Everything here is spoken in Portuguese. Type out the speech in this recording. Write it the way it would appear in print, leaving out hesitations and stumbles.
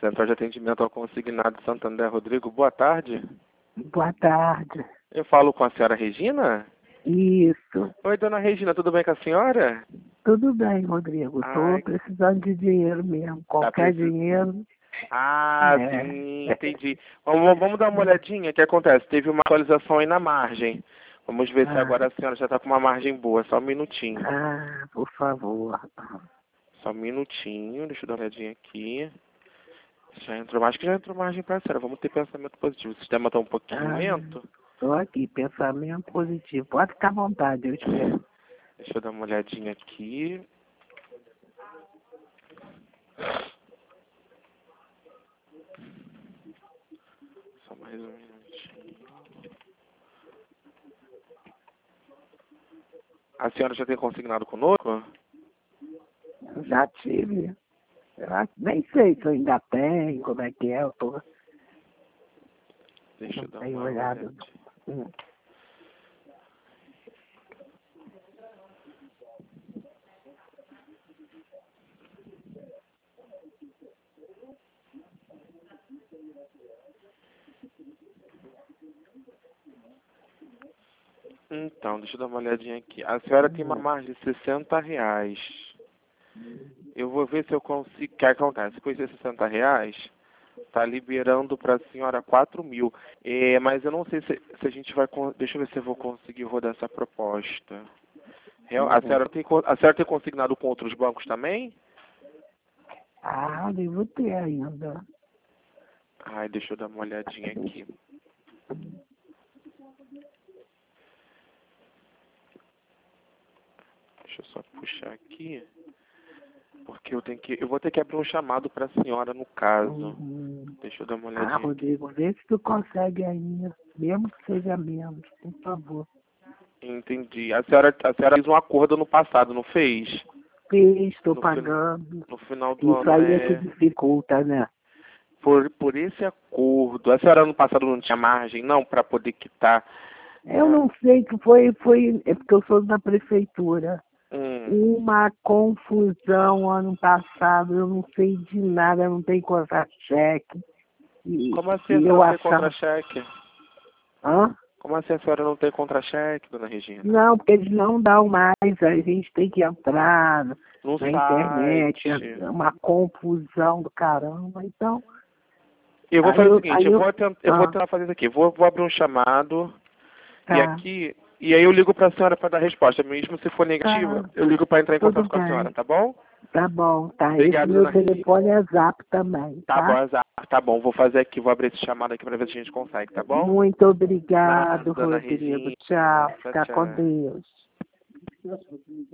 Central de Atendimento ao Consignado Santander, Rodrigo. Boa tarde. Boa tarde. Eu falo com a senhora Regina? Isso. Oi, dona Regina, tudo bem com a senhora? Tudo bem, Rodrigo. Ai. Estou precisando de dinheiro mesmo. Qualquer dinheiro. Ah, sim, entendi. Vamos dar uma olhadinha. O que acontece? Teve uma atualização aí na margem. Vamos ver se agora a senhora já está com uma margem boa. Só um minutinho. Ah, por favor. Só um minutinho. Deixa eu dar uma olhadinha aqui. Já entrou, acho que já entrou margem para a senhora. Vamos ter pensamento positivo. O sistema está um pouquinho lento. Estou aqui, pensamento positivo. Pode ficar à vontade, eu espero. Deixa eu dar uma olhadinha aqui. Só mais um minutinho. A senhora já tem consignado conosco? Já tive. Nem sei se eu ainda tenho, como é que é. Eu tô... Deixa eu dar tenho uma olhado. olhada. Então, deixa eu dar uma olhadinha aqui. A senhora tem uma margem de R$60. Eu vou ver se eu consigo... O que acontece? Com esses R$60, tá liberando para a senhora 4.000. Mas eu não sei se a gente vai... Deixa eu ver se eu vou conseguir rodar essa proposta. A senhora tem consignado com outros bancos também? Ah, devo ter ainda. Ai, deixa eu dar uma olhadinha aqui. Deixa eu só puxar aqui. Porque eu vou ter que abrir um chamado para a senhora no caso. Deixa eu dar uma olhadinha. Rodrigo, vê se tu consegue ainda. Mesmo que seja menos, por favor. Entendi. A senhora fez um acordo no passado, não fez? Fiz, estou pagando. No final do ano. Isso aí é que dificulta, né? Por esse acordo. A senhora no passado não tinha margem, não, para poder quitar? Eu não sei que foi. É porque eu sou da prefeitura. Uma confusão ano passado, eu não sei de nada, não tem contra-cheque. Como assim a senhora não tem contra-cheque? Hã? Como assim a senhora não tem contra-cheque, dona Regina? Não, porque eles não dão mais, a gente tem que entrar na internet, é uma confusão do caramba, então... Eu vou fazer o seguinte, eu vou tentar fazer isso aqui, vou abrir um chamado, e aí eu ligo para a senhora para dar resposta, mesmo se for negativa, eu ligo para entrar em contato com a senhora, tá bom? Tá bom, tá. Obrigado, esse meu telefone é Zap também, tá? Tá bom, é Zap, tá bom, vou fazer aqui, vou abrir esse chamado aqui para ver se a gente consegue, tá bom? Muito obrigado, Rodrigo. Tchau, fica com Deus.